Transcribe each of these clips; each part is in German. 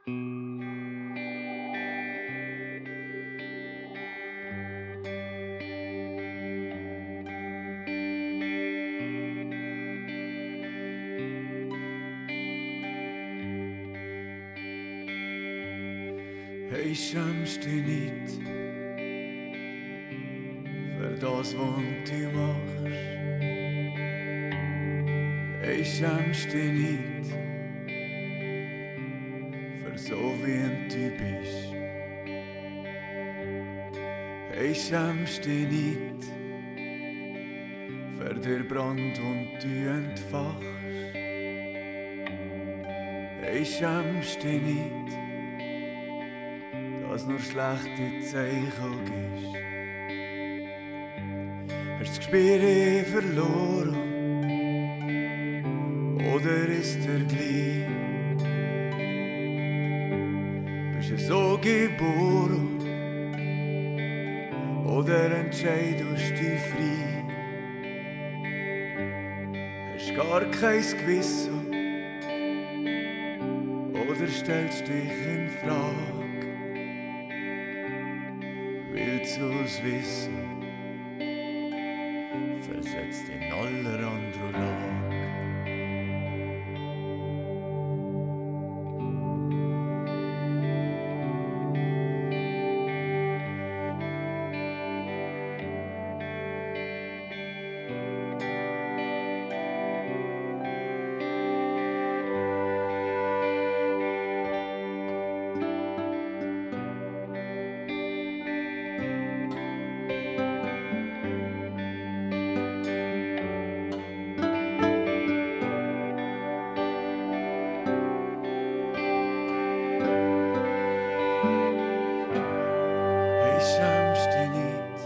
Hey, schämst dich nicht für das, was du machst. Hey, schämst dich nicht für so wie du bist. Hey, schämst dich nicht für den Brand, den du entfachst. Hey, schämst dich nicht, dass nur schlechte Zeichen gibst. Hast das Gespür verloren oder ist er gleich? Bist du so geboren oder entscheidest du dich frei? Hast gar kein Gewissen oder stellst dich in Frage? Willst du's wissen? Versetzt in aller anderen Lage. Schämst dich nicht,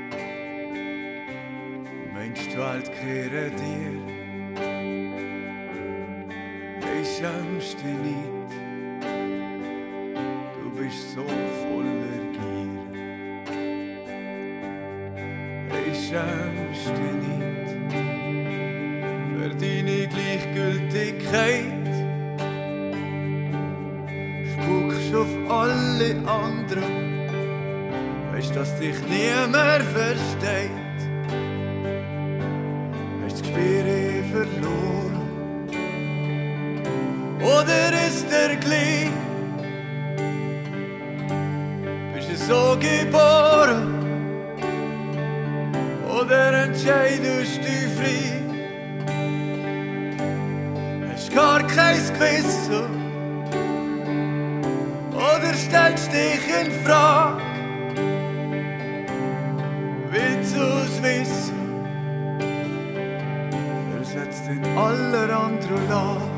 meinst du Welt gehöre dir? Hey, schämst dich nicht, du bist so voller Gier. Hey, schämst dich nicht für deine Gleichgültigkeit, spuckst auf alle anderen. Weisst, dass dich niemand versteht. Hast das Gespür verloren oder ist er gleich? Bist du so geboren oder entscheidest du dich frei? Hast gar kein Gewissen oder stellst dich in Frage? Willst du's wissen? Versetzt in aller anderen Lage.